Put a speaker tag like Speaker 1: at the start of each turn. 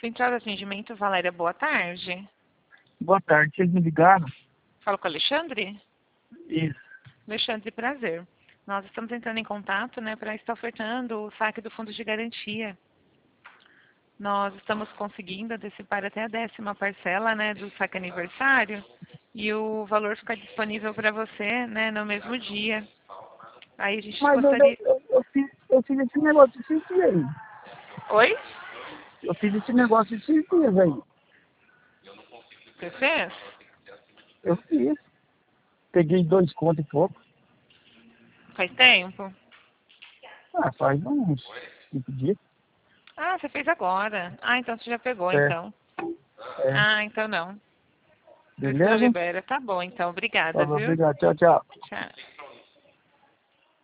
Speaker 1: Central de Atendimento, Valéria, boa tarde.
Speaker 2: Boa tarde, vocês me ligaram?
Speaker 1: Falo com o Alexandre?
Speaker 2: Isso.
Speaker 1: Alexandre, prazer. Nós estamos entrando em contato, para estar ofertando o saque do fundo de garantia. Nós estamos conseguindo antecipar até a 10ª parcela, do saque aniversário e o valor ficar disponível para você, no mesmo dia. Aí a gente
Speaker 2: Mas
Speaker 1: gostaria...
Speaker 2: eu fiz esse negócio esses dias aí.
Speaker 1: Oi?
Speaker 2: Eu fiz esse negócio esses dias aí.
Speaker 1: Você fez?
Speaker 2: Eu fiz. Peguei 2 contos e pouco.
Speaker 1: Faz tempo?
Speaker 2: Faz uns 5 dias.
Speaker 1: Ah, você fez agora. Ah, então você já pegou,
Speaker 2: É,
Speaker 1: então.
Speaker 2: é.
Speaker 1: Ah, então não. O senhor
Speaker 2: Beleza?
Speaker 1: libera. Tá bom, então.
Speaker 2: Tá
Speaker 1: Obrigada,
Speaker 2: bom,
Speaker 1: viu?
Speaker 2: obrigado. Tchau, tchau.
Speaker 1: Tchau.